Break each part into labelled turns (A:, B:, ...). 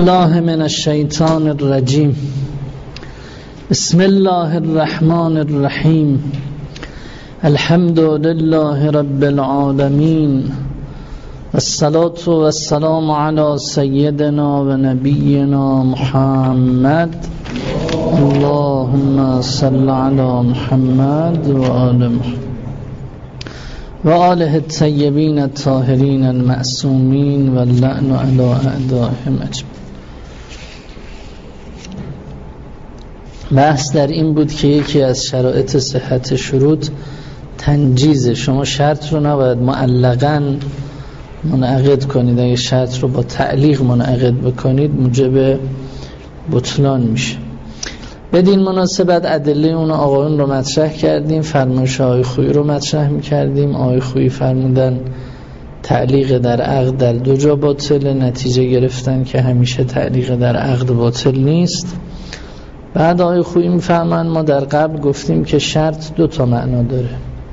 A: الله من الشیطان الرجیم. بسم الله الرحمن الرحیم. الحمد لله رب العالمین والصلاة والسلام علی سیدنا و نبینا محمد. اللهم صل علی محمد و آل محمد و آله الطیبین الطاهرین المعصومین و اللعن علی اعدائهم اجمعین. بحث در این بود که یکی از شرایط صحت شروط تنجیز. شما شرط رو نباید معلقاً منعقد کنید. اگه شرط رو با تعلیق منعقد بکنید موجب بطلان میشه. بدین مناسبت ادله اون آقایون رو مطرح کردیم، فرمایش آقای خویی رو مطرح میکردیم. آقای خویی فرمودن تعلیق در عقد در دو جا باطل، نتیجه گرفتن که همیشه تعلیق در عقد باطل نیست. بعد آقای خویی میفهمن ما در قبل گفتیم که شرط دو تا معنا داره.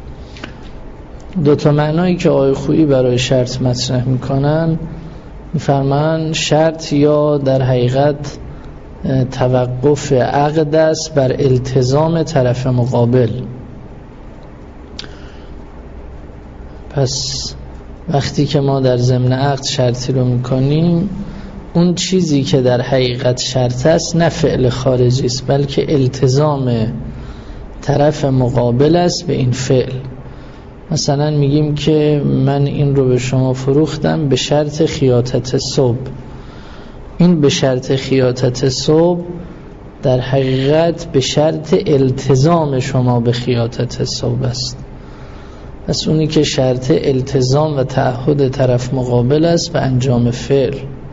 A: دو تا معنایی که آقای خویی برای شرط مطرح میکنن، میفرمان شرط یا در حقیقت توقف عقد است بر التزام طرف مقابل. پس وقتی که ما در ضمن عقد شرطی رو میکنیم، اون چیزی که در حقیقت شرط است نه فعل خارجی است، بلکه التزام طرف مقابل است به این فعل. مثلا میگیم که من این رو به شما فروختم به شرط خیاطت صبح. این به شرط خیاطت صبح در حقیقت به شرط التزام شما به خیاطت صبح است. پس اونی که شرط التزام و تعهد طرف مقابل است به انجام فعل.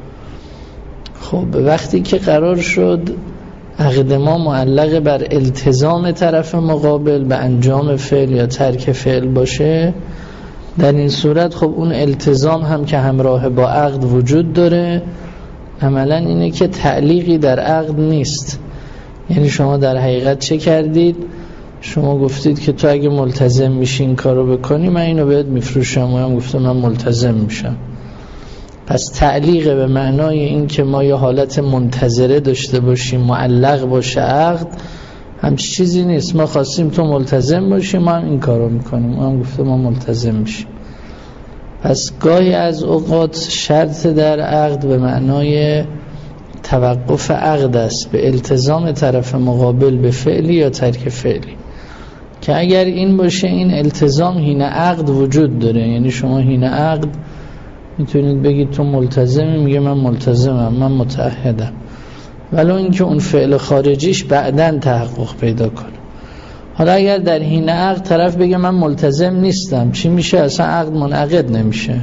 A: خب وقتی که قرار شد عقد ما معلق بر التزام طرف مقابل به انجام فعل یا ترک فعل باشه، در این صورت خب اون التزام هم که همراه با عقد وجود داره، عملا اینه که تعلیقی در عقد نیست. یعنی شما در حقیقت چه کردید؟ شما گفتید که تو اگه ملتزم میشی این کارو بکنی من اینو بهت میفروشم، و هم گفتم من ملتزم میشم. پس تعلیق به معنای این که ما یه حالت منتظره داشته باشیم، معلق باشه عقد، همچی چیزی نیست. ما خواستیم تو ملتزم باشیم، ما هم این کارو میکنیم، ما هم گفتم ما ملتزم میشیم. پس گاهی از اوقات شرط در عقد به معنای توقف عقد است به التزام طرف مقابل به فعلی یا ترک فعلی، که اگر این باشه این التزام حین عقد وجود داره. یعنی شما حین عقد میتونید بگید تو ملتزمی، میگه من ملتزمم، من متعهدم، ولو اینکه اون فعل خارجیش بعداً تحقق پیدا کنه. حالا اگر در حین عقد طرف بگه من ملتزم نیستم، چی میشه؟ اصلا عقد منعقد نمیشه،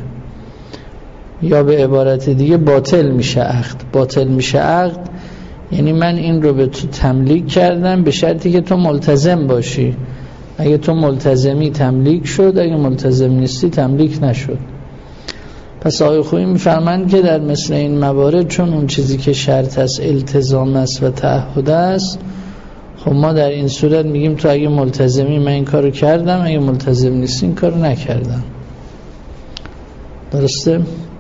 A: یا به عبارت دیگه باطل میشه عقد. باطل میشه عقد یعنی من این رو به تو تملیک کردم به شرطی که تو ملتزم باشی. اگه تو ملتزمی تملیک شد، اگه ملتزم نیستی تملیک نشد. پس آقای خویی میفرمند که در مثل این موارد چون اون چیزی که شرط است التزام است و تعهد است، خب ما در این صورت میگیم تو اگه ملتزمی من این کارو کردم، اگه ملتزم نیستی این کارو نکردم. درسته؟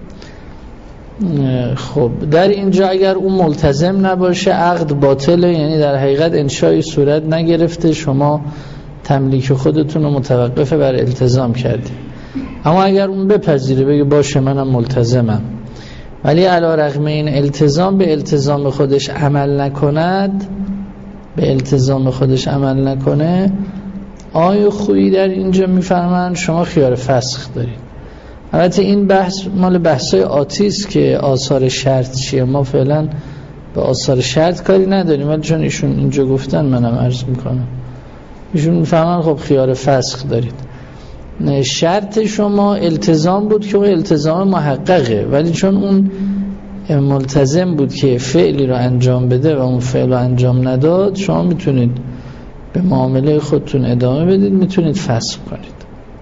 A: خب در اینجا اگر اون ملتزم نباشه عقد باطله، یعنی در حقیقت انشای صورت نگرفته، شما تملیک خودتون رو متوقف بر التزام کردید. اما اگر اون بپذیره بگه باشه منم ملتزمم، ولی علی رغم این التزام به التزام خودش عمل نکند، به التزام خودش عمل نکنه، آقای خویی در اینجا میفرمایند شما خیار فسخ دارید. البته این بحث مال بحثای آتی است که آثار شرط چیه. ما فعلا به آثار شرط کاری نداریم، ولی چون ایشون اینجا گفتن منم عرض میکنم. ایشون میفرمایند خب خیار فسخ دارید. شرط شما التزام بود که اون التزام محققه، ولی چون اون ملتزم بود که فعلی رو انجام بده و اون فعل رو انجام نداد، شما میتونید به معامله خودتون ادامه بدید، میتونید فسخ کنید.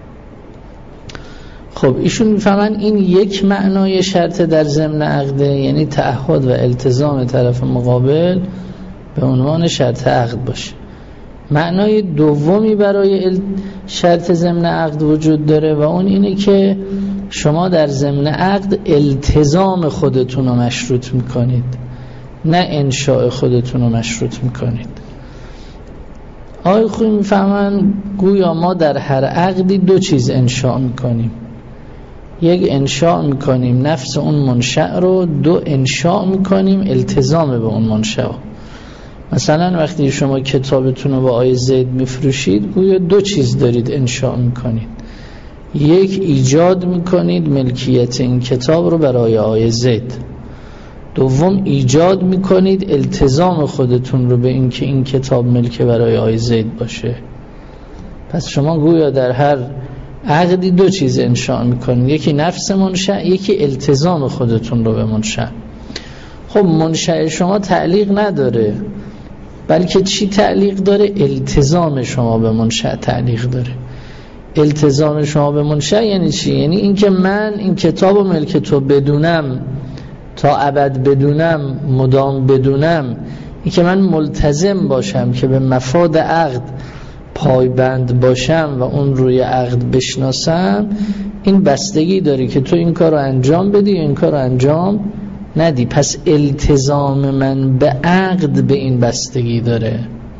A: خب ایشون میفهمن این یک معنای شرط در ضمن عقده، یعنی تعهد و التزام طرف مقابل به عنوان شرط عقد باشه. معنای دومی برای شرط ضمن عقد وجود داره و اون اینه که شما در ضمن عقد التزام خودتون رو مشروط میکنید، نه انشاء خودتون رو مشروط میکنید. آقای خویی میفهمن گویا ما در هر عقدی دو چیز انشاء میکنیم. یک انشاء میکنیم نفس اون منشأ رو، دو انشاء میکنیم التزام به اون منشأ. مثلا وقتی شما کتابتون رو با آقای زید میفروشید گویا دو چیز دارید انشاء میکنید. یک، ایجاد میکنید ملکیت این کتاب رو برای آقای زید. دوم، ایجاد میکنید التزام خودتون رو به این که این کتاب ملک برای آقای زید باشه. پس شما گویا در هر عقدی دو چیز انشاء میکنید، یکی نفس منشأ، یکی التزام خودتون رو به منشأ. خب منشأ شما تعلیق نداره، بلکه چی تعلیق داره؟ التزام شما به منشأ تعلیق داره. التزام شما به منشأ یعنی چی؟ یعنی این که من این کتاب و ملک تو بدونم، تا ابد بدونم، مدام بدونم، این که من ملتزم باشم که به مفاد عقد پایبند باشم و اون روی عقد بشناسم، این بستگی داره که تو این کار رو انجام بدی یا این کار رو انجام ندی. پس التزام من به عقد به این بستگی داره.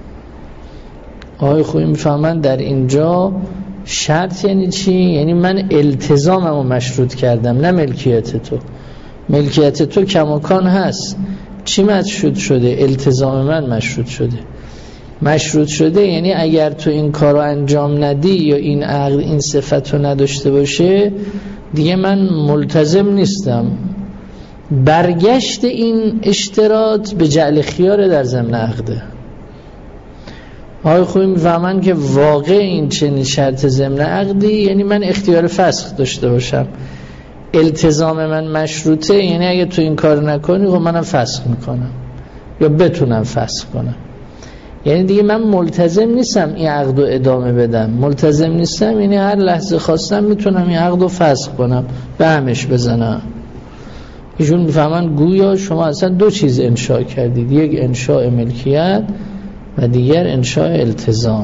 A: آقای خویی میفهمن در اینجا شرط یعنی چی؟ یعنی من التزامم رو مشروط کردم، نه ملکیت تو. ملکیت تو کماکان هست، چی مشروط شده؟ التزام من مشروط شده. مشروط شده یعنی اگر تو این کار رو انجام ندی یا این عقد این صفت رو نداشته باشه دیگه من ملتزم نیستم. برگشت این اشتراط به جعل خیار در ضمن عقده. آقای خویی میفهمن که واقع این چنین شرط ضمن عقدی یعنی من اختیار فسخ داشته باشم. التزام من مشروطه یعنی اگه تو این کار نکنی خب منم فسخ میکنم یا بتونم فسخ کنم. یعنی دیگه من ملتزم نیستم این عقد رو ادامه بدم، ملتزم نیستم یعنی هر لحظه خواستم میتونم این عقد رو فسخ کنم، به همش بزنم. ایشون میفهمن گویا شما اصلا دو چیز انشاء کردید، یک انشاء ملکیت و دیگر انشاء التزام.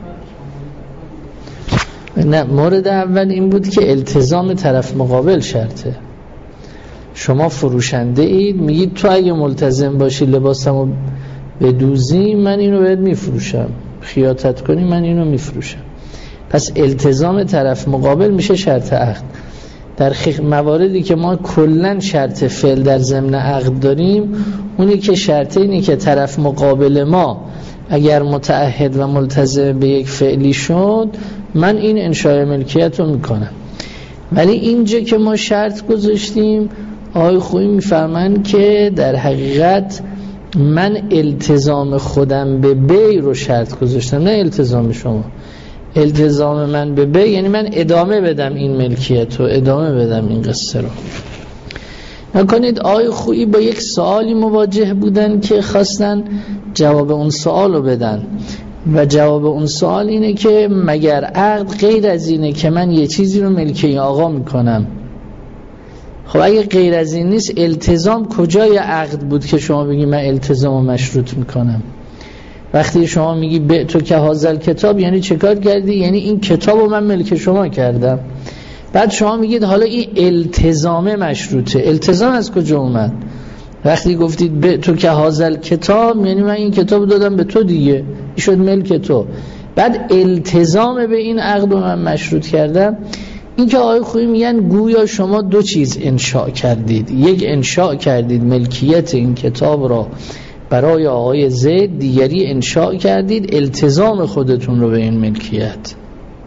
A: نه، مورد اول این بود که التزام طرف مقابل شرطه. شما فروشنده اید، میگید تو اگه ملتزم باشی لباسمو بدوزی من اینو بهت میفروشم، خیاطت کنی من اینو میفروشم. پس التزام طرف مقابل میشه شرط عقد. در مواردی که ما کلن شرط فعل در ضمن عقد داریم، اونی که شرط اینی که طرف مقابل ما اگر متعهد و ملتزم به یک فعلی شد من این انشاء ملکیت رو میکنم. ولی اینجا که ما شرط گذاشتیم آقای خویی میفرمن که در حقیقت من التزام خودم به بیع رو شرط گذاشتم، نه التزام شما. التزام من به بیع یعنی من ادامه بدم این ملکیت رو، ادامه بدم این قصه رو. نکنید آقای خویی با یک سوالی مواجه بودن که خواستن جواب اون سوال رو بدن و جواب اون سوال اینه که مگر عقد غیر از اینه که من یه چیزی رو ملکی آقا میکنم؟ خب اگه غیر از این نیست التزام کجای عقد بود که شما بگی من التزام رو مشروط میکنم؟ وقتی شما میگی به تو که حاضر کتاب یعنی چه کار کردی؟ یعنی این کتاب رو من ملک شما کردم. بعد شما میگید حالا این التزام مشروطه. التزام از کجا اومد؟ وقتی گفتید به تو که حاضر کتاب یعنی من این کتاب دادم به تو دیگه، این شد ملک تو. بعد التزام به این عقد رو من مشروط کردم. این که آقای خویی میگن گویا شما دو چیز انشاء کردید. یک انشاء کردید ملکیت این کتاب را برای آقای زید، دیگری انشاء کردید التزام خودتون رو به این ملکیت.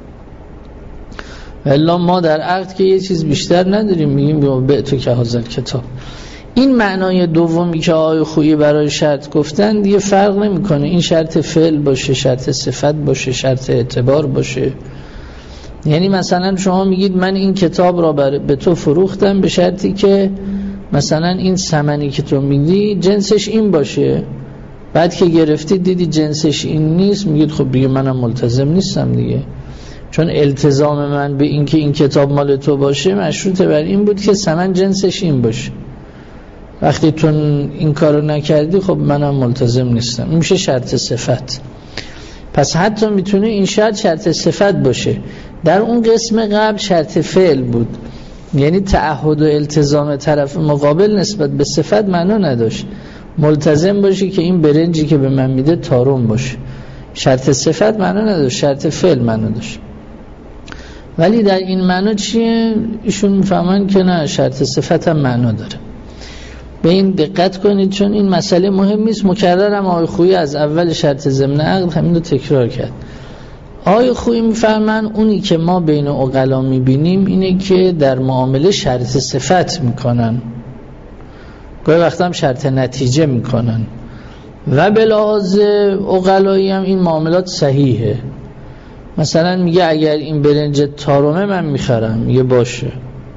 A: الا ما در عقد که یه چیز بیشتر نداریم، میگیم به تو که حاضر کتاب. این معنای دومی که آقای خویی برای شرط گفتن دیگه فرق نمیکنه این شرط فعل باشه، شرط صفت باشه، شرط اعتبار باشه. یعنی مثلا شما میگید من این کتاب را به تو فروختم به شرطی که مثلا این ثمنی که تو میدی جنسش این باشه. بعد که گرفتید دیدی جنسش این نیست، میگید خب دیگه منم ملتزم نیستم دیگه، چون التزام من به این که این کتاب مال تو باشه مشروطه بر این بود که ثمن جنسش این باشه. وقتی تو این کارو نکردی خب منم ملتزم نیستم. این میشه شرط صفت. پس حتی میتونه این شرط صفت باشه. در اون قسم قبل شرط فعل بود. یعنی تعهد و التزام طرف مقابل نسبت به صفت معنا نداشت. ملتزم باشی که این برنجی که به من میده تارم باشه، شرط صفت معنا نداشت، شرط فعل معنا داشت. ولی در این معنا چیه؟ ایشون میفهمن که نه، شرط صفت هم معنا داره. به این دقت کنید چون این مسئله مهم نیست. مکررم آقای خویی از اول شرط ضمن عقد همین رو تکرار کرد. آقای خویی میفهمن اونی که ما بین عقلا میبینیم اینه که در معامله شرط صفت میکنن، گاهی وقتا هم شرط نتیجه میکنن و به لحاظ عقلایی هم این معاملات صحیحه. مثلا میگه اگر این برنج تارمه من میخرم، میگه باشه،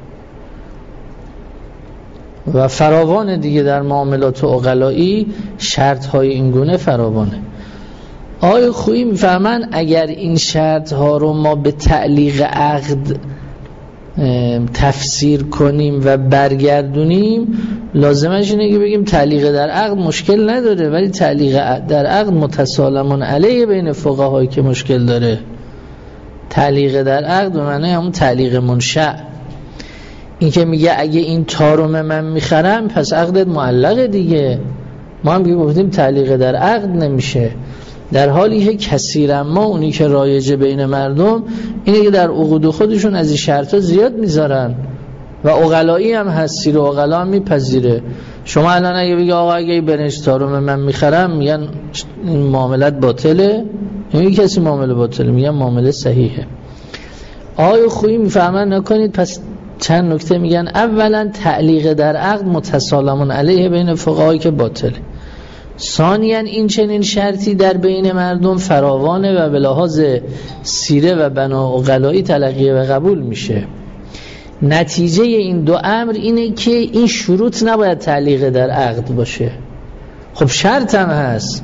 A: و فراوان دیگه در معاملات عقلایی شرط های این گونه فراوانه. آقای خویی میفهمن اگر این شرط ها رو ما به تعلیق عقد تفسیر کنیم و برگردونیم، لازمش اینه که بگیم تعلیق در عقد مشکل نداره، ولی تعلیق در عقد متسالمون علیه بین فقهایی که مشکل داره. تعلیق در عقد به معنی همون تعلیق منشأ، این که میگه اگه این تارم من میخرم پس عقدت معلقه دیگه. ما هم گفتیم تعلیق در عقد نمیشه، در حالی که کثیرا ما اونی که رایجه بین مردم اینه که در عقود خودشون از این شرطا زیاد میذارن و عقلایی هم هست، سیر عقلا هم میپذیره. شما الان اگه بگی آقا اگه این برنج تارم من میخرم، میگن این معاملت باطله؟ یعنی کسی معامله باطله؟ میگن معامله صحیحه. آقای خویی میفهمن نکنید. پس چند نکته میگن. اولا تعلیق در عقد متسالمون علیه بین فقهایی که باطله. ثانیاً این چنین شرطی در بین مردم فراوانه و به لحاظ سیره و بنا عقلایی تلقیه و قبول میشه. نتیجه این دو امر اینه که این شروط نباید تعلیق در عقد باشه. خب شرط هم هست،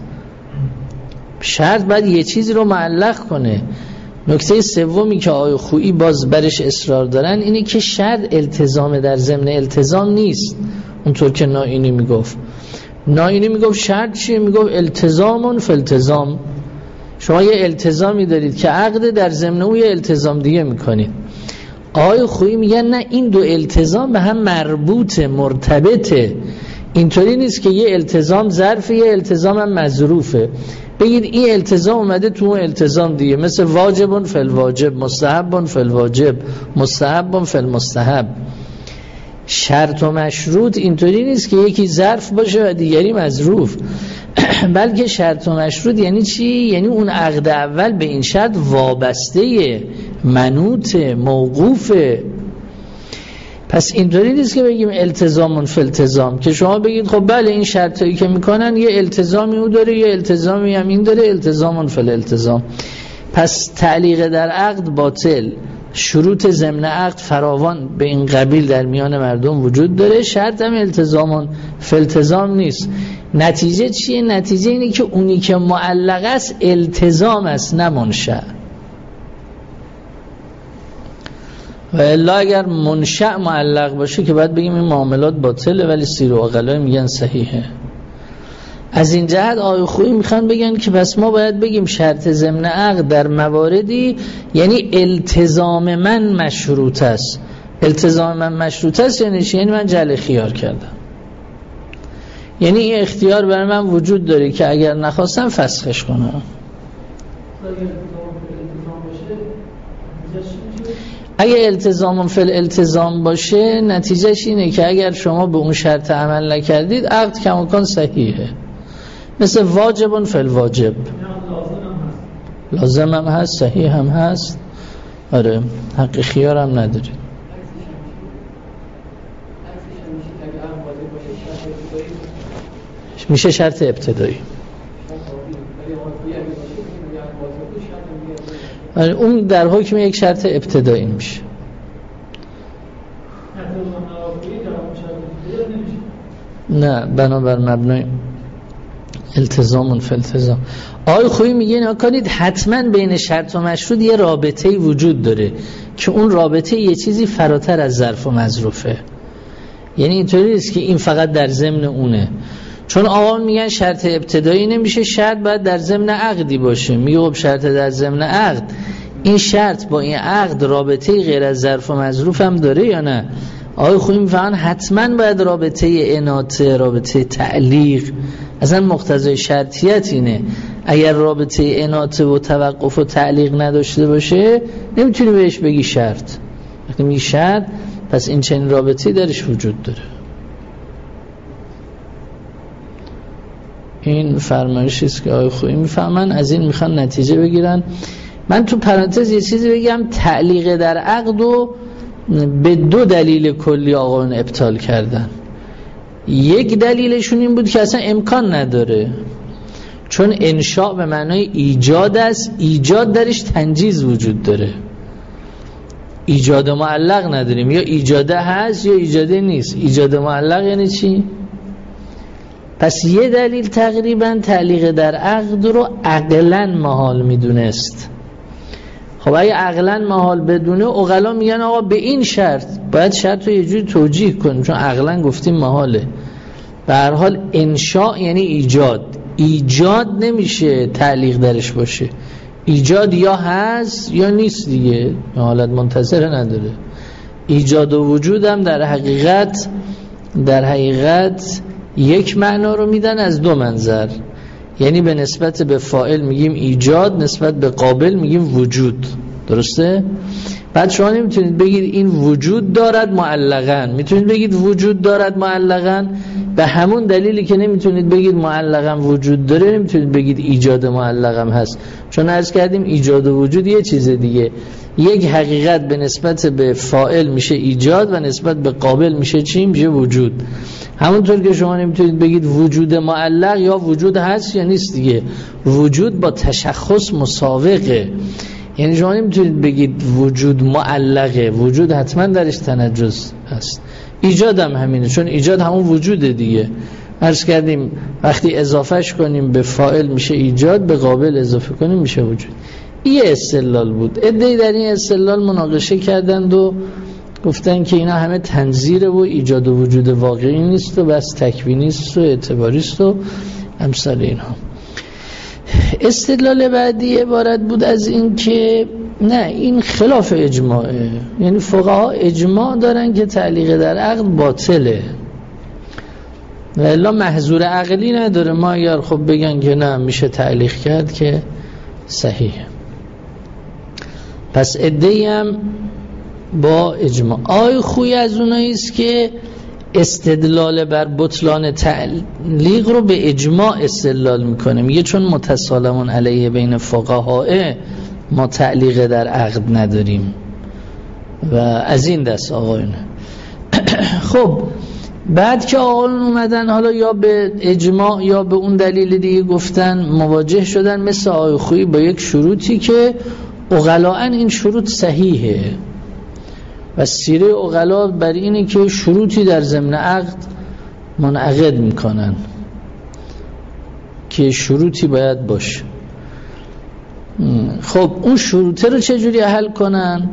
A: شرط باید یه چیزی رو معلق کنه. نکته سومی که آقای خویی باز برش اصرار دارن اینه که شرط التزام در ضمن التزام نیست، اونطور که نائینی میگفت. نائینی میگفت شرط چیه؟ میگفت التزامون فی التزام. شما یه التزامی دارید که عقد، در ضمن اون یه التزام دیگه میکنید. آقای خویی میگن نه، این دو التزام به هم مربوطه، مرتبطه. اینطوری نیست که یه التزام ظرفه یه التزام هم مظروفه. بگید این التزام اومده تو اون التزام دیگه، مثل واجبون فی الواجب، مستحبون فی الواجب، مستحبون فی المستحب. شرط و مشروط اینطوری نیست که یکی ظرف باشه و دیگری مظروف، بلکه شرط و مشروط یعنی چی؟ یعنی اون عقد اول به این شرط وابسته، منوط، موقوفه. پس اینطوری نیست که بگیم التزامون فی التزام، که شما بگید خب بله این شرطایی که میکنن یه التزامی او داره یه التزامی هم این داره، التزامون فی الالتزام. پس تعلیق در عقد باطل. شروط ضمن عقد فراوان به این قبیل در میان مردم وجود داره، شرط هم التزامون فی التزام نیست. نتیجه چیه؟ نتیجه اینه که اونی که معلق است التزام است، نه منشأ. و الا اگر منشأ معلق باشه که باید بگیم این معاملات باطله، ولی سیر و عقلا میگن صحیحه. از این جهت آقای خویی میخوان بگن که پس ما باید بگیم شرط ضمن عقد در مواردی یعنی التزام من مشروط است. التزام من مشروط است یعنی چی؟ یعنی من جعل خیار کردم، یعنی این اختیار برای من وجود داره که اگر نخواستم فسخش کنم. اگه التزام فی الالتزام باشه نتیجهش اینه که اگر شما به اون شرط عمل نکردید عقد کماکان صحیحه، مثل واجبون فی الواجب. لازم هم هست، صحیح هم هست. آره، حق خیار هم نداری. میشه شرط ابتدایی. اون در حکم یک شرط ابتدایی میشه. نه، بنابر مبنای التزامون فی التزام. آقای خویی میگه نکنید حتما بین شرط و مشروط یه رابطه‌ای وجود داره که اون رابطه یه چیزی فراتر از ظرف و مظروفه. یعنی اینطوری نیست که این فقط در ضمن اونه. چون آقا میگن شرط ابتدایی نمیشه، شرط باید در ضمن عقدی باشه. میگه خب شرط در ضمن عقد این شرط با این عقد رابطه غیر از ظرف و مظروف هم داره یا نه؟ آقای خویی میفهمن حتما باید رابطه اناطه، رابطه تعلیق، اصلا مقتضای شرطیت اینه. اگر رابطه اناطه و توقف و تعلیق نداشته باشه نمیتونی بهش بگی شرط. وقتی میگی شرط پس این چنین رابطه‌ای درش وجود داره. این فرمایشی است که آقای خویی میفهمن، از این میخوان نتیجه بگیرن. من تو پرانتز یه چیزی بگم، تعلیق در عقد رو به 2 دلیل کلی آقایون ابطال کردن. یک دلیلشون این بود که اصلا امکان نداره، چون انشاء به معنای ایجاد است، ایجاد درش تنجیز وجود داره. ایجاد معلق نداریم، یا ایجاده هست یا ایجاده نیست. ایجاد معلق یعنی چی؟ پس یه دلیل تقریبا تعلیق در عقد رو عقلاً محال میدونست. خب اگه عقلاً محال بدونه، عقلا میگن آقا به این شرط باید شرط رو یه جوری توجیه کنیم، چون عقلاً گفتیم محاله. به هر حال انشاء یعنی ایجاد، ایجاد نمیشه تعلیق درش باشه. ایجاد یا هست یا نیست دیگه، حالت منتظره نداره. ایجاد و وجود هم در حقیقت یک معنا رو میدن از 2 منظر. یعنی به نسبت به فاعل میگیم ایجاد، نسبت به قابل میگیم وجود. درسته؟ بعد شما نمیتونید بگید این وجود دارد معلقاً، میتونید بگید وجود دارد معلقاً. به همون دلیلی که نمیتونید بگید معلقاً وجود داره، نمیتونید بگید ایجاد معلقاً هست، چون عرض کردیم ایجاد و وجود یه چیز دیگه. یک حقیقت به نسبت به فاعل میشه ایجاد و نسبت به قابل میشه چی؟ میشه وجود. همونطور که شما نمیتونید بگید وجود معلق یا وجود هست یا نیست دیگه. وجود با تشخص مساوقه. یعنی شما نمیتونید بگید وجود معلقه، وجود حتما درش تنجز هست. ایجاد هم همینه، چون ایجاد همون وجوده دیگه. عرض کردیم وقتی اضافهش کنیم به فاعل میشه ایجاد، به قابل اضافه کنیم میشه وجود. یه استدلال بود. عده‌ای در این استدلال مناقشه کردند و گفتن که اینا همه تنظیره و ایجاد و وجود واقعی نیست و بس تکوینی است و اعتباری است و امثال اینها. استدلال بعدی عبارت بود از این که نه، این خلاف اجماعه. یعنی فقها اجماع دارن که تعلیق در عقد باطله و الا محظور عقلی نداره. ما اگر خب بگن که نه میشه تعلیق کرد که صحیحه. پس عده‌ای هم با اجماع. آقای خویی از اونایی است که استدلال بر بطلان تعلیق رو به اجماع استدلال میکنه. میگه چون متسالمون علیه بین فقهاء ما تعلیق در عقد نداریم و از این دست آقایون. خب بعد که آقایون اومدن حالا یا به اجماع یا به اون دلیل دیگه گفتن، مواجه شدن مثل آقای خویی با یک شروطی که عقلاً این شروط صحیحه و سیره عقلا بر اینه که شروطی در ضمن عقد منعقد میکنن که شروطی باید باشه. خب اون شروطه رو چجوری حل کنن؟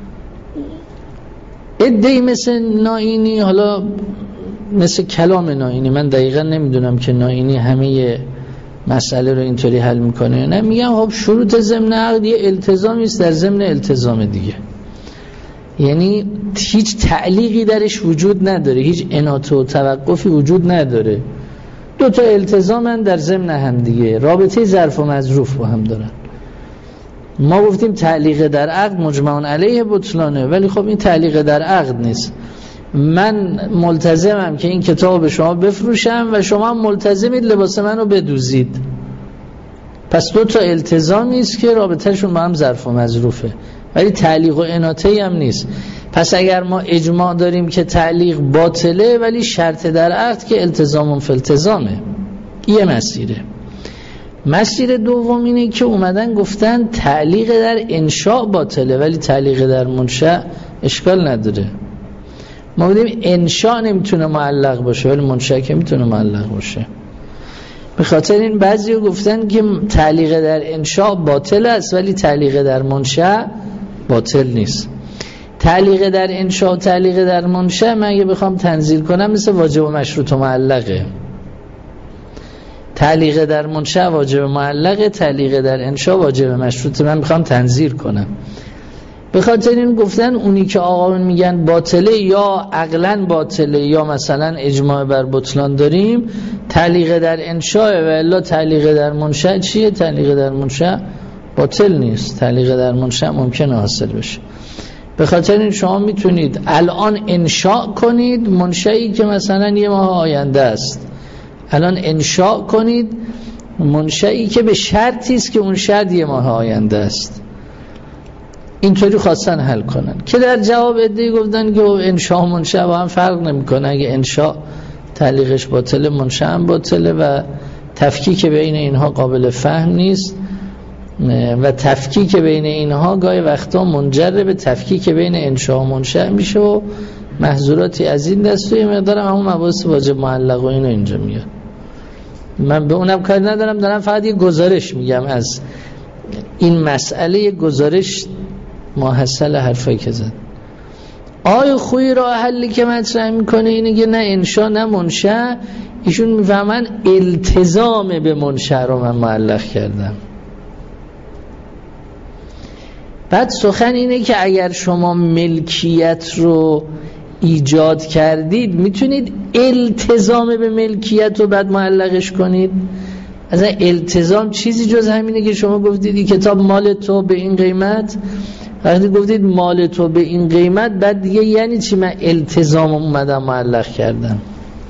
A: عده‌ای مثل نائینی، حالا مثل کلام نائینی، من دقیقا نمیدونم که نائینی همه مسئله رو اینطوری حل میکنه نه، میگم خب شروط ضمن عقد یه التزامی است در ضمن التزام دیگه. یعنی هیچ تعلیقی درش وجود نداره، هیچ اناطه و توقفی وجود نداره. 2 تا التزامن در ضمن هم دیگه، رابطه ظرف و مظروف با هم دارن. ما گفتیم تعلیق در عقد مجمع علیه بطلانه، ولی خب این تعلیق در عقد نیست. من ملتزمم که این کتاب به شما بفروشم و شما ملتزمید لباس منو بدوزید. پس 2 تا التزامی است که رابطهشون با هم ظرف و مظروفه، ولی تعلیق و اناطه‌ای هم نیست. پس اگر ما اجماع داریم که تعلیق باطله ولی شرط در عقد که التزام فی التزامه، یه مسیره. مسیر دوم اینه که اومدن گفتن تعلیق در انشاء باطله ولی تعلیق در منشأ اشکال نداره. ما بودیم انشاء نمیتونه معلق باشه ولی منشأ که میتونه معلق باشه. به خاطر این بعضی گفتن که تعلیق در انشاء باطل است ولی تعلیق در منشأ باطل نیست. تعلیق در انشاء و تعلیق در منشأ من اگه بخوام تنزیل کنم مثل واجب و مشروط و معلقه. تعلیق در منشأ واجب معلق، تعلیق در انشاء واجب مشروط. من میخوام تنظیر کنم. به خاطر این گفتن اونی که آقایون میگن باطله یا عقلاً باطله یا مثلا اجماع بر بطلان داریم، تعلیق در انشاء و الا تعلیق در منشأ چیه؟ تعلیق در منشأ باطل نیست، تعلیق در منشأ ممکنه حاصل بشه. به خاطر این شما میتونید الان انشاء کنید منشأی که مثلا یه ماه آینده است، الان انشاء کنید منشأی که به شرطی است که اون شرط یه ماه آینده است. اینطوری خواستن حل کنن که در جواب عده‌ای گفتن که انشاء و منشأ با هم فرق نمیکنه، اگه انشاء تعلیقش باطله منشأ هم باطله و تفکیک بین اینها قابل فهم نیست و تفکیک بین اینها گاهی وقتا منجر به تفکیک بین انشاء و منشأ میشه و محظوراتی از این دست و یه مقدارم همون مباحث واجب معلق و اینو اینجا میاد. من به اونم کاری ندارم، دارم فقط یه گزارش میگم از این مسئله، یه گزارش ماحصل حرفایی که زد. آقای خویی راه حلی که مطرح میکنه اینه که نه انشاء نه منشأ، ایشون میفهمن التزام به منشأ رو من معلق کردم. بعد سخن اینه که اگر شما ملکیت رو ایجاد کردید میتونید التزام به ملکیت رو بعد معلقش کنید. اصلا التزام چیزی جز همینه که شما گفتید این کتاب مال تو به این قیمت، وقتی گفتید مال تو به این قیمت بعد دیگه یعنی چی من التزام اومدم معلق کردم؟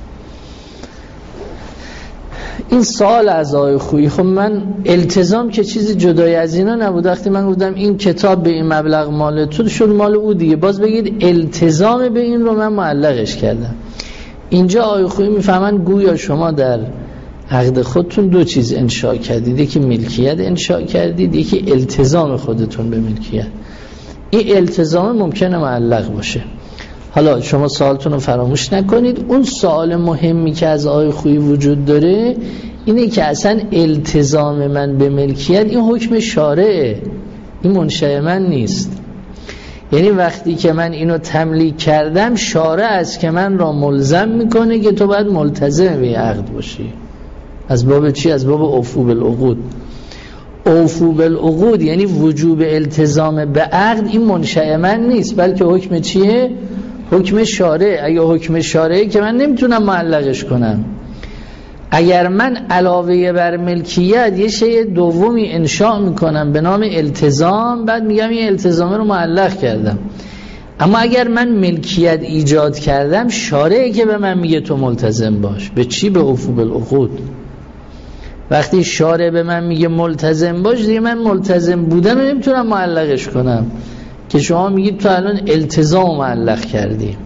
A: این سوال از آقای خویی. خب من التزام که چیزی جدای از اینا نبود، وقتی من گفتم این کتاب به این مبلغ مال تو شد مال او دیگه، باز بگید التزام به این رو من معلقش کردم. اینجا آقای خویی میفهمن گویا شما در عقد خودتون دو چیز انشاء کردید، یکی ملکیت انشاء کردید، یکی التزام خودتون به ملکیت. این التزام ممکنه معلق باشه. حالا شما سوالتون رو فراموش نکنید. اون سوال مهمی که از آقای خویی وجود داره اینه که اصلا التزام من به ملکیت این حکم شارعه، این منشأ من نیست. یعنی وقتی که من اینو تملیک کردم شارع است که من را ملزم میکنه که تو باید ملتزم به عقد باشی. از باب چی؟ از باب اوفو بالعقود. اوفو بالعقود یعنی وجوب التزام به عقد، این منشأ من نیست بلکه حکم چیه؟ حکم شارع. اگه حکم شارعه که من نمیتونم معلقش کنم. اگر من علاوه بر ملکیت یه شیء دومی انشاء میکنم به نام التزام، بعد میگم این التزامه رو معلق کردم. اما اگر من ملکیت ایجاد کردم شارعه که به من میگه تو ملتزم باش. به چی؟ به اوفو بالعقود. وقتی شارع به من میگه ملتزم باش دیگه من ملتزم بودن رو نمیتونم معلقش کنم که شما میگید تو الان التزام معلق کردی.
B: من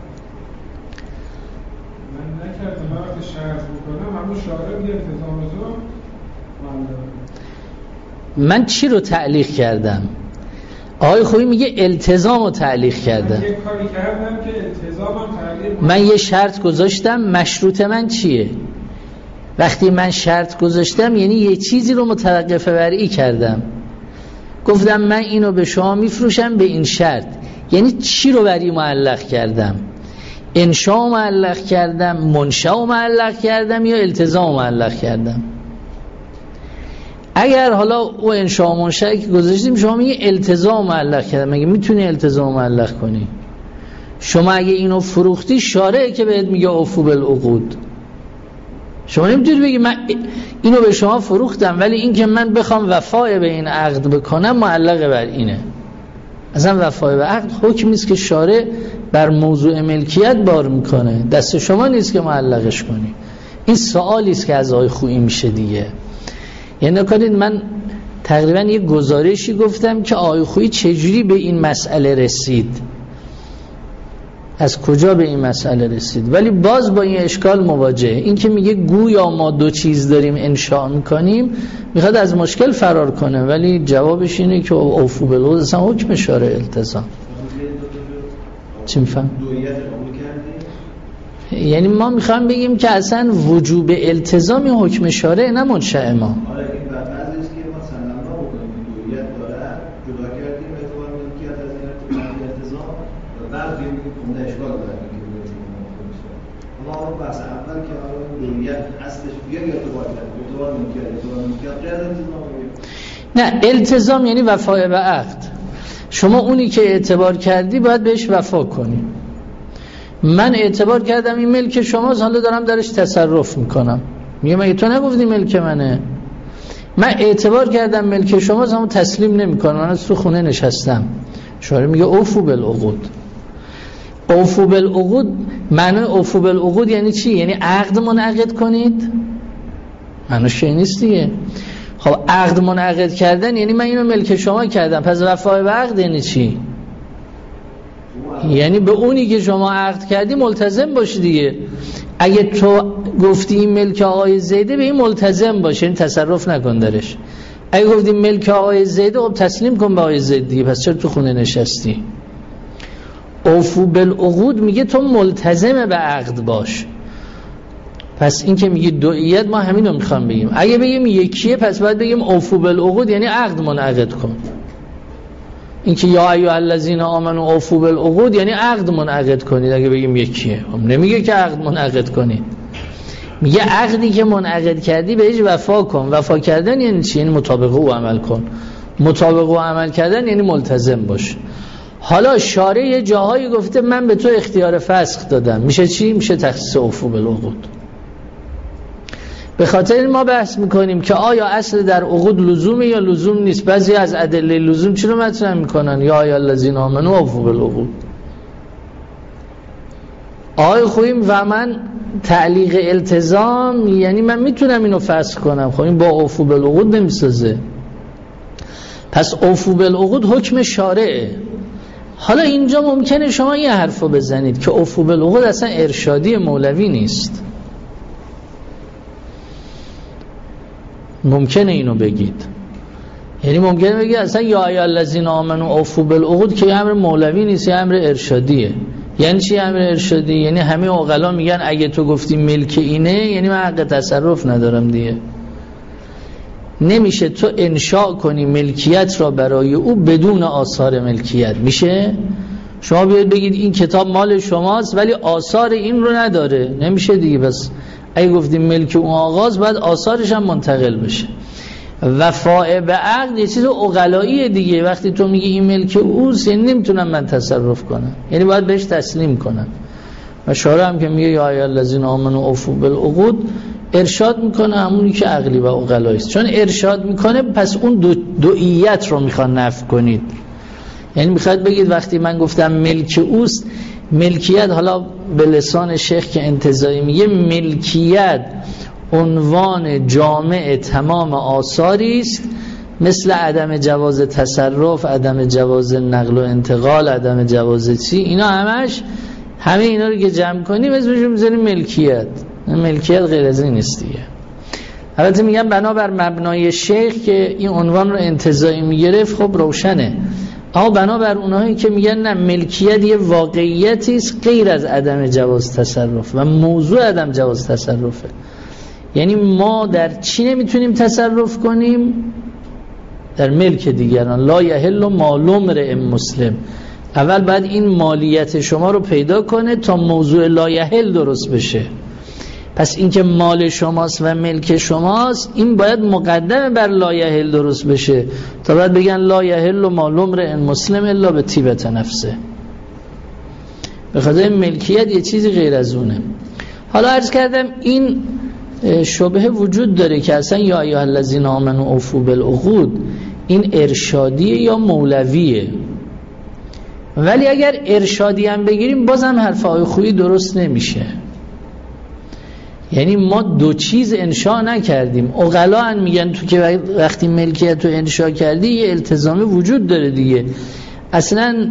B: نکردم، من وقتی شرط میکنم همون شارع میگه التزام تو معلق.
A: من چی رو تعلیق کردم؟ آقای خویی میگه التزام رو تعلیق کردم.
B: من یه کاری کردم که التزامم تعلیق.
A: من یه شرط گذاشتم، مشروط من چیه؟ وقتی من شرط گذاشتم یعنی یه چیزی رو متوقف بر این کردم. گفتم من اینو به شما میفروشم به این شرط، یعنی چی رو بر این معلق کردم؟ انشاء معلق کردم، منشأ معلق کردم یا التزام معلق کردم؟ اگر حالا او انشاء و منشأ که گذاشتیم شما میگه التزام معلق کردم، مگه میتونی التزام معلق کنی؟ شما اگه اینو فروختی شارعه که بهت میگه اوفو بالعقود. شما نمیتونید بگی من اینو به شما فروختم ولی این که من بخوام وفای به این عقد بکنم معلق بر اینه. اصلا وفای به عقد حکمی است که شارع بر موضوع ملکیت بار میکنه، دست شما نیست که معلقش کنی. این سوالی است که از آقای خویی میشه دیگه. یعنی نکنید من تقریبا یه گزارشی گفتم که آقای خویی چجوری به این مسئله رسید، از کجا به این مسئله رسید، ولی باز با این اشکال مواجهه. این که میگه گویا ما دو چیز داریم انشاء میکنیم میخواد از مشکل فرار کنه، ولی جوابش اینه که اوفو بالعقود اصلا حکم شارع التزام. چی میفهم؟ یعنی ما میخوام بگیم که اصلا وجوب التزام این حکم شارع نه منشأ ما.
C: بحث اول که دنیت هستش
A: نه، التزام یعنی وفای به عقد. شما اونی که اعتبار کردی باید بهش وفا کنی. من اعتبار کردم این ملک شماست، حالا دارم درش تصرف میکنم، میگه مگه تو نگفتی ملک منه؟ من اعتبار کردم ملک شماست اما تسلیم نمیکنم، من از تو خونه نشستم. شارع میگه اوفو بالعقود. اوفو بالعقود، معنی اوفو بالعقود یعنی چی؟ یعنی عقد منعقد کنید. معنیش این نیست دیگه. خب عقد منعقد کردن یعنی من اینو ملک شما کردم، پس وفای به عقد یعنی چی؟ یعنی به اونی که شما عقد کردی ملتزم باشی دیگه. اگه تو گفتی این ملک آقای زیده، به این ملتزم باشه، این تصرف نکن درش. اگه گفتی ملک آقای زیده، خب تسلیم کن به آقای زید دیگه، پس چرا تو خونه نشستی؟ اوفو بالعقود میگه تو ملتزم به عقد باش. پس این که میگه دوئیت، ما همین رو میخوام بگیم. اگه بگیم یکیه، پس باید بگیم اوفو بالعقود یعنی عقد منعقد کن. این که یا ایها الذین آمنوا اوفوا بالعقود یعنی عقد منعقد کنید. اگه بگیم یکیه، نمیگه که عقد منعقد کنید، میگه عقدی که منعقد کردی بهش وفا کن. وفا کردن یعنی چی؟ یعنی مطابق او عمل کن. مطابق او عمل کردن یعنی ملتزم باش. حالا شارع یه جاهایی گفته من به تو اختیار فسخ دادم، میشه چی؟ میشه تخصیص اوفوا بالعقود. به خاطر این ما بحث میکنیم که آیا اصل در عقود لزومه یا لزوم نیست. بعضی از ادله لزوم چی رو مطرح میکنن؟ یا ایها الذین آمنوا اوفوا بالعقود. آقای خویم و من تعلیق التزام یعنی من میتونم اینو فسخ کنم. خب این با اوفوا بالعقود نمیسازه. پس اوفوا بالعقود حکم شارعه. حالا اینجا ممکنه شما یه حرفو بزنید که اوفوا بالعقود اصلا ارشادی مولوی نیست. ممکنه اینو بگید، یعنی ممکنه بگید اصلا یا ایها الذین آمنوا اوفوا بالعقود که امر مولوی نیست، امر ارشادیه. یعنی چی امر ارشادی؟ یعنی همه عقلا میگن اگه تو گفتی ملک اینه یعنی من حق تصرف ندارم دیگه. نمیشه تو انشاء کنی ملکیت را برای او بدون آثار ملکیت. میشه شما بیاید بگید این کتاب مال شماست ولی آثار این رو نداره، نمیشه دیگه. بس اگه گفتیم ملک اون آغاز باید آثارش هم منتقل بشه. وفاء به عقد یه چیز عقلاییه دیگه. وقتی تو میگی این ملک اوست یعنی نمیتونم من تصرف کنم، یعنی باید بهش تسلیم کنم. و شارع هم که میگه یا ایها الذین آمنوا اوفوا بالعقود ارشاد میکنه همونی که عقلی و عقلایی است. چون ارشاد میکنه پس اون دوئیت رو میخوان نفی کنید. یعنی میخواد بگید وقتی من گفتم ملک اوست، ملکیت حالا به لسان شیخ که انتزاعی میگه ملکیت عنوان جامع تمام آثاری است، مثل عدم جواز تصرف، عدم جواز نقل و انتقال، عدم جواز چی، اینا همه اینا رو که جمع کنیم اسمش رو میذاریم ملکیت. ملکیت غیر از این نیست دیگه. البته میگم بنابر مبنای شیخ که این عنوان رو انتزاعی میگرفت خب روشنه، اما بنابر اونایی که میگن نه ملکیت یه واقعیتی است غیر از عدم جواز تصرف و موضوع عدم جواز تصرفه. یعنی ما در چی نمیتونیم تصرف کنیم؟ در ملک دیگران. لا یحل مال امرئ مسلم. اول باید این مالیت شما رو پیدا کنه تا موضوع لا یحل درست بشه. پس این که مال شماست و ملک شماست این باید مقدم بر لا یحل درست بشه تا باید بگن لا یحل مال امرئ مسلم الا به طیبة نفسه. به خاطر ملکیت یه چیزی غیر از اونه. حالا عرض کردم این شبهه وجود داره که اصلا یا ایها الذین آمنوا اوفوا بالعقود این ارشادیه یا مولویه. ولی اگر ارشادی هم بگیریم بازم حرفای خویی درست نمیشه. یعنی ما دو چیز انشاء نکردیم. عقلا میگن تو که وقتی ملکیت رو انشاء کردی یه التزامی وجود داره دیگه. اصلا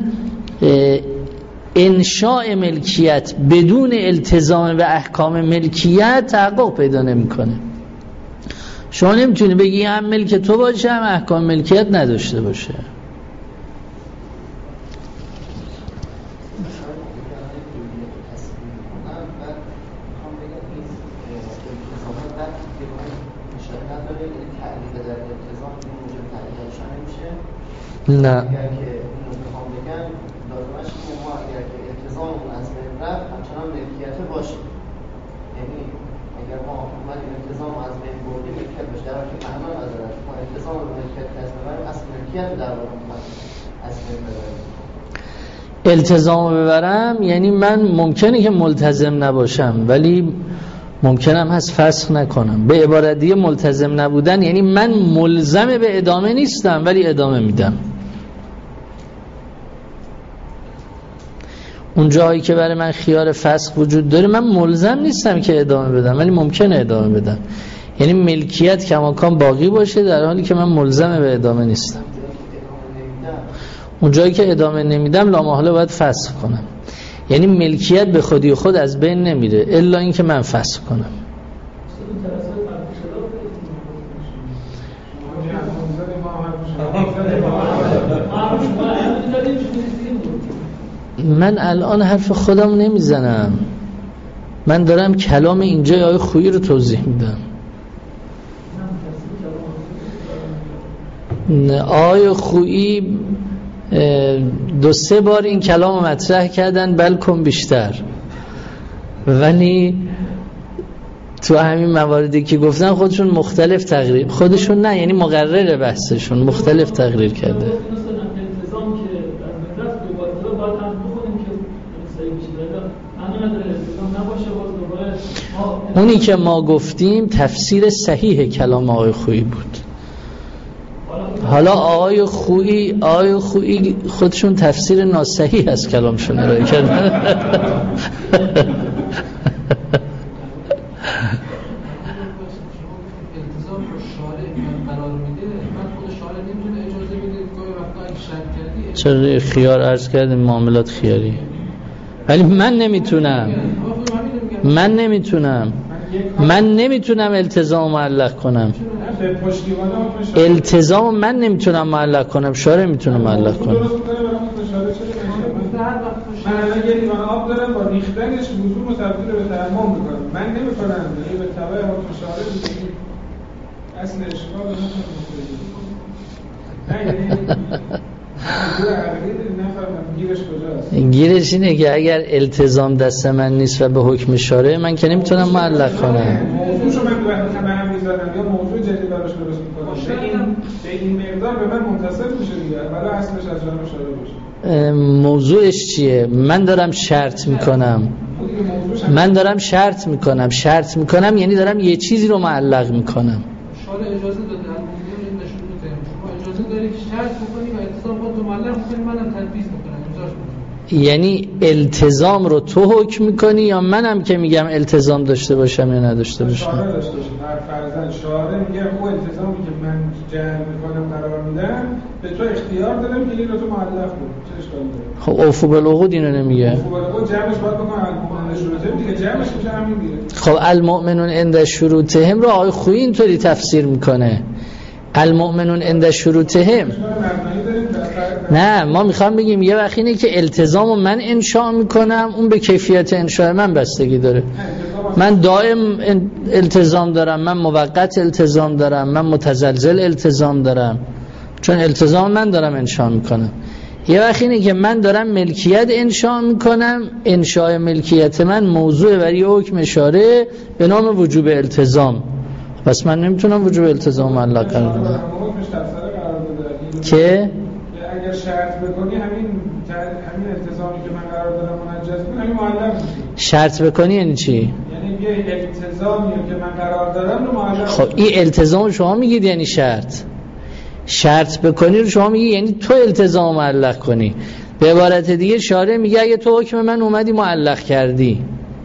A: انشاء ملکیت بدون التزام به احکام ملکیت تحقق پیدا نمیکنه. شما نمیتونی بگی هم ملک تو باشه هم احکام ملکیت نداشته باشه. نه
C: اگر که اینو بخوام بگم لازمش اینه ما اگر که التزاممون از بین رفت همچنان ملکیت باشه. یعنی اگر ما اومدیم التزام از بین بردیم ملکیت بشه، در حالی که معنا نداره ما التزام رو ملکیت دست ببریم، اصل ملکیت در واقع از بین ببریم.
A: التزام ببرم یعنی من ممکنه که ملتزم نباشم ولی ممکنم هست فسخ نکنم. به عبارت دیگه ملتزم نبودن یعنی من ملزم به ادامه نیستم ولی ادامه میدم. اون جایی که برای من خیار فسخ وجود داره من ملزم نیستم که ادامه بدم ولی ممکنه ادامه بدم. یعنی ملکیت کماکان باقی باشه در حالی که من ملزم به ادامه نیستم. اون جایی که ادامه نمیدم لامحاله باید فسخ کنم. یعنی ملکیت به خودی خود از بین نمیره الا اینکه من فسخ کنم. من الان حرف خودم نمیزنم، من دارم کلام اینجا آیه خویی رو توضیح میدم. آیه خویی 2-3 بار این کلام رو مطرح کردن بلکه بیشتر، ولی تو همین مواردی که گفتن خودشون مختلف تقریر، خودشون نه یعنی مقرر بحثشون مختلف تقریر کرده. اونی که ما گفتیم تفسیر صحیح کلام آقای خویی بود. حالا آقای خویی خودشون تفسیر ناصحیح از کلامشون ارائه کردن.
D: التزام رو شارع قرار میده، من خود شارع نمیتونه اجازه بده گاهی وقتا اگه شرط کردی
A: چرا خیار عرض کردیم معاملات خیاری، ولی من نمیتونم التزام معلق کنم. التزام من نمیتونم معلق کنم، شارع میتونه معلق کنه.
B: من الان یه لیوان آب دارم با ریختنش وضو تبدیل به تیمم میکنم، من نمیکنم به تبع حکم شارع میگیم اصل اشکال
A: نه گیرش اینه که اگر التزام دست من نیست و به حکم شارع من که نمیتونم معلق کنم.
B: موضوعشو من به هم میذارم یا موضوع جدید براش درست میکنم به این مقدار به من منتصب میشه دیگه، ولی اصلش از جانب شارع باشه.
A: موضوعش چیه؟ من دارم شرط میکنم یعنی دارم یه چیزی رو معلق میکنم.
D: شارع اجازه داده اجازه داری که شرط بکنی و التزام با تو معلق بکنی، منم تنفیذ میکنم امضاش میکنم.
A: یعنی التزام رو تو حکم میکنی یا منم که میگم التزام داشته باشم یا نداشته باشم؟
B: شارع داشته باشم. فرضاً شارع میگه او التزامی که من جعل میکنم قرار میدم به تو اختیار دادم که این رو تو معلق کن. چه اشکالی داره؟
A: خب اوفو بالعقود اینو نمیگه.
B: اوفو بالعقود جمعش باید بکنم المؤمنون شروطهم دیگه، جمعش میشه همین دیگه.
A: خب المؤمنون عند شروطهم رو آقای خویی اینطوری تفسیر میکنه. المؤمنون عند شروطهم نه، ما میخوام بگیم یه وقت اینه که التزامو من انشاء میکنم، اون به کیفیت انشاء من بستگی داره. من دائم التزام دارم، من موقت التزام دارم، من متزلزل التزام دارم، چون التزام من دارم انشاء میکنم. یه وقت اینه که من دارم ملکیت انشاء میکنم، انشاء ملکیت من موضوع برای حکم شارع به نام وجوب التزام، پس من نمیتونم وجوب التزام معلق قرار بدم. که
B: اگر شرط بکنی همین التزامی که من قرار دادم منجز کنم همین معلق میشه.
A: شرط بکنی یعنی چی؟
B: یعنی یه التزامی که من قرار دارم رو معلق.
A: خب این التزام شما میگید یعنی شرط بکنی رو شما میگی یعنی تو التزام معلق کنی. به عبارت دیگه شارع میگه اگه تو حکم من اومدی معلق کردی،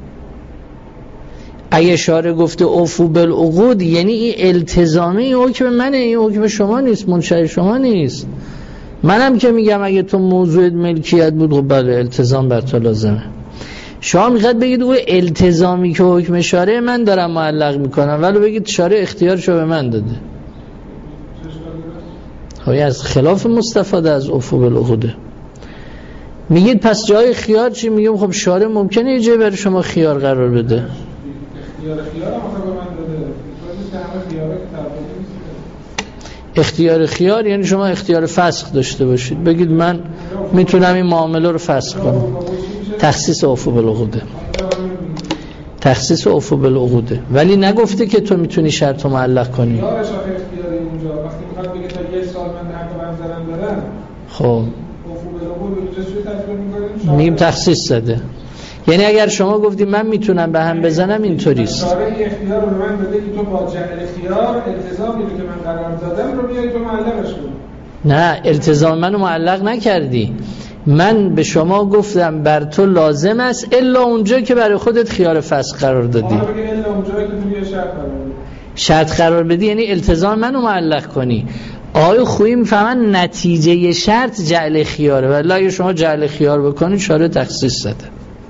A: اگه شارع گفته اوفو بالعقود یعنی این التزامی این حکم منه، این حکم شما نیست، منشأ شما نیست. منم که میگم اگه تو موضوع ملکیت بود خب بله التزام بر تو لازمه. شما میخواد بگید او التزامی که حکم شارع من دارم معلق میکنم، ولی بگید شارع اختیارشو به من داده. خب از خلاف مستفاده از اوفو بالعقوده. میگید پس جای خیار چی؟ میگم خب شارع ممکنه یه جای برای شما خیار قرار بده. اختیار خیار یعنی شما اختیار فسخ داشته باشید، بگید من میتونم این معامله رو فسخ کنم. تخصیص اوفو بالعقوده. تخصیص اوفو بالعقوده، ولی نگفته که تو میتونی شرط رو معلق کنی.
B: یارش آخه اختیاری اونجا وقتی میخواد بگه تا 1 سال من حق منظرم دارم،
A: خب
B: اوفو بالعقوده به جزء تطبیق میکنیم،
A: میگیم تخصیص زده. یعنی اگر شما گفتی من میتونم به هم بزنم، اینطوریست.
B: شارع اختیار رو به من بده که تو با جعل اختیار التزامی رو که من قرار دادم رو بیاری تو معلقش کنی.
A: نه، التزام منو معلق نکردی. من به شما گفتم بر تو لازم است الا اونجا که برای خودت خیار فسخ قرار دادی.
B: حالا بگه الا اونجایی که تو یه شرط قرار بدی.
A: شرط قرار بدی یعنی التزام منو معلق کنی. آقای خویی میفهمن نتیجه شرط جعل خیاره، ولی اگه شما جعل خیار بکنید شارع تخصیص زده.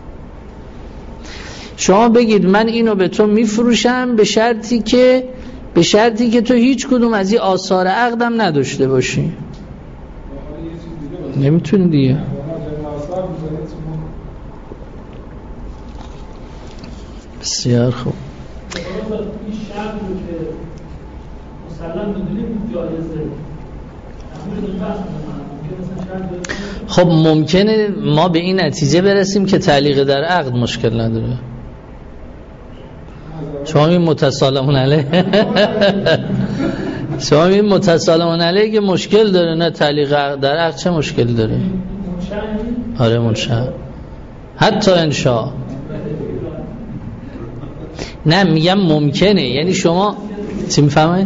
A: شما بگید من اینو به تو میفروشم به شرطی که تو هیچ کدوم از این آثار عقدم نداشته باشی. نمیتونی دیگه. بسیار خوب.
E: این شرط رو که مسلم میدونیم جایزه.
A: خب ممکنه ما به این نتیجه برسیم که تعلیق در عقد مشکل نداره. شما این متسالمون علیه شما این متسالمون علیه که مشکل داره، نه تعلیق در عقد چه مشکل داره؟ آره منشأ حتی انشاء. نه میگم ممکنه، یعنی شما چی میفهمید؟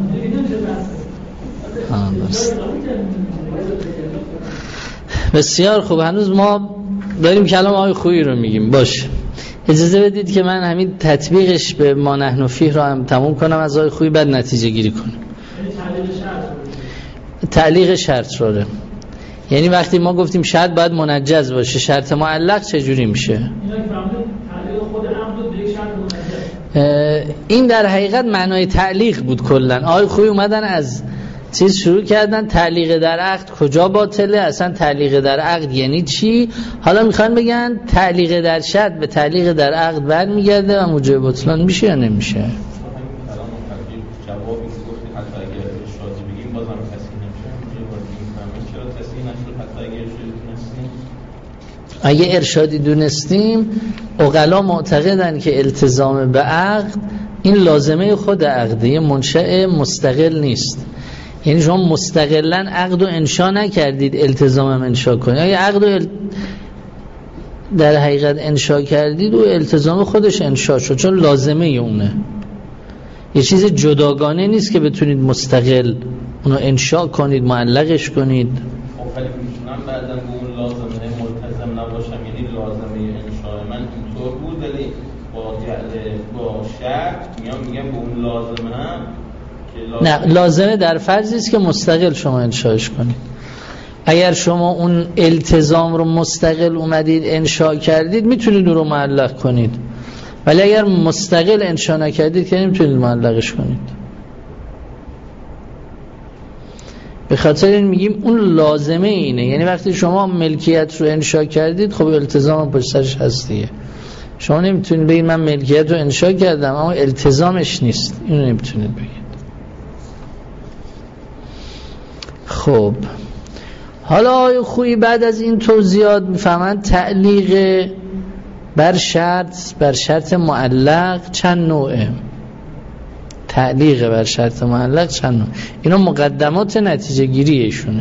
A: بسیار خوب. هنوز ما داریم کلام آقای خویی رو میگیم. باشه اجازه بدید که من همین تطبیقش به ما نحن فیه رو هم تموم کنم از آقای خویی، بعد نتیجه گیری کنم. تعلیق شرط رو یعنی وقتی ما گفتیم شرط باید منجز باشه، شرط معلق چجوری میشه؟ این در حقیقت معنای تعلیق بود کلن. آقای خویی اومدن از چیز شروع کردن، تعلیق در عقد کجا باطله، اصلا تعلیق در عقد یعنی چی. حالا میخوان بگن تعلیق در شرط به تعلیق در عقد برمیگرده و موجب بطلان میشه یا نمیشه. اگه ارشادی دونستیم، عقلا معتقدن که التزام به عقد این لازمه خود عقده، یه منشأ مستقل نیست. یعنی شما مستقلا عقد رو انشا نکردید التزامم انشا کنید. اگه عقد رو در حقیقت انشا کردید و التزام خودش انشا شد، چون لازمه اونه، یه چیز جداگانه نیست که بتونید مستقل اونو انشا کنید معلقش کنید.
F: خب ولی میتونم بعداً به اون لازمه ملتزم نباشم، یعنی لازمه انشا من اینطور بود ولی با شرط میگم به اون لازمه هم
A: نه، لازمه در فرضی است که مستقل شما انشاش کنید. اگر شما اون التزام رو مستقل اومدید انشا کردید میتونید رو معلق کنید، ولی اگر مستقل انشا نکردید که نمیتونید معلقش کنید. به خاطر این میگیم اون لازمه اینه، یعنی وقتی شما ملکیت رو انشا کردید خب التزام پشت سرش هست دیگه. شما نمیتونید بگید من ملکیت رو انشا کردم اما التزامش نیست، اینو نمیتونید بگید. خب حالا آقای خویی بعد از این توضیحات میفهمن تعلیق بر شرط معلق چند نوعه. تعلیق بر شرط معلق چند نوع. اینا مقدمات نتیجه گیری ایشونه.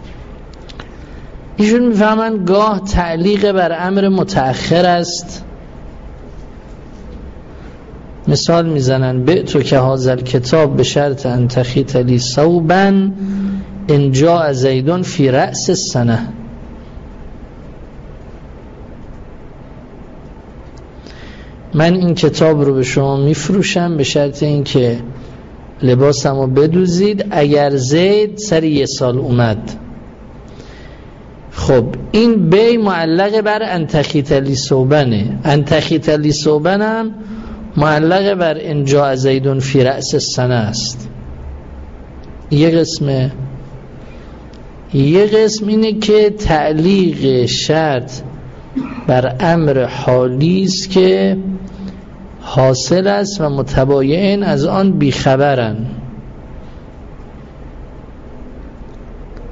A: ایشون میفهمن گاه تعلیق بر امر متأخر است. مثال میزنن بعتو که هذا الکتاب به شرط ان تخیط لی ثوبا ان جاء زیدون فی رأس السنه. من این کتاب رو به شما میفروشم به شرط اینکه لباسمو بدوزید اگر زید سر 1 سال اومد. خب این بی معلق بر ان تخیط لی ثوبنه. ان تخیط لی ثوبنم معلق بر ان جاء زیدون فی رأس السنه است. یه قسم اینه که تعلیق شرط بر امر حالی است که حاصل است و متباین از آن بیخبرن.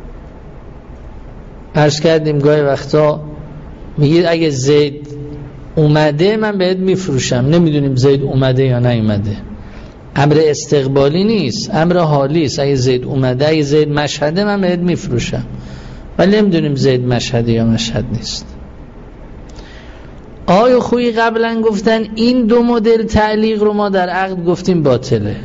A: عرض کردیم گاهی وقتا میگید اگه زید اومده من بهت میفروشم، نمیدونیم زید اومده یا نیومده. امر استقبالی نیست، امر حالی است. اگه زید اومده، اگه زید مشهده، من بهت میفروشم، ولی نمیدونیم زید مشهده یا مشهد نیست. آقای خویی قبلا گفتن این دو مدل تعلیق رو ما در عقد گفتیم باطله،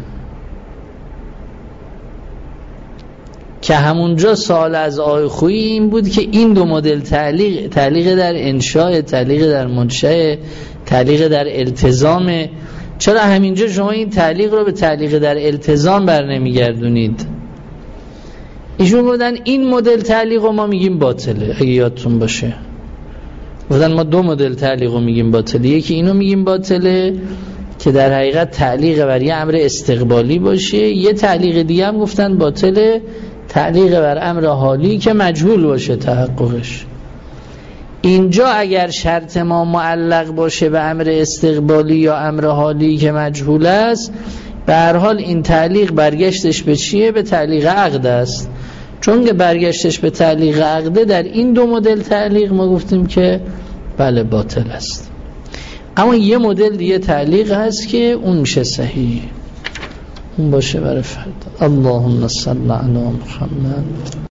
A: که همونجا سوال از آقای خویی این بود که این دو مدل تعلیق در انشاء، تعلیق در منشأ، تعلیق در التزام، چرا همینجا شما این تعلیق رو به تعلیق در التزام بر نمیگردونید؟ ایشون گفتن این مدل تعلیق رو ما میگیم باطله. اگه یادتون باشه گفتن ما دو مدل تعلیق رو میگیم باطله، یکی اینو میگیم باطله که در حقیقت تعلیق بر یه امر استقبالی باشه، یه تعلیق دیگه هم گفتن باطله تعلیق بر امر حالی که مجهول باشه تحققش. اینجا اگر شرط ما معلق باشه به امر استقبالی یا امر حالی که مجهول است، به هر حال این تعلیق برگشتش به چیه؟ به تعلیق عقد است. چون که برگشتش به تعلیق عقده، در این دو مدل تعلیق ما گفتیم که بله باطل است. اما یه مدل دیگه تعلیق هست که اون میشه صحیح، اون باشه برای فردا. اللهم صل علی محمد.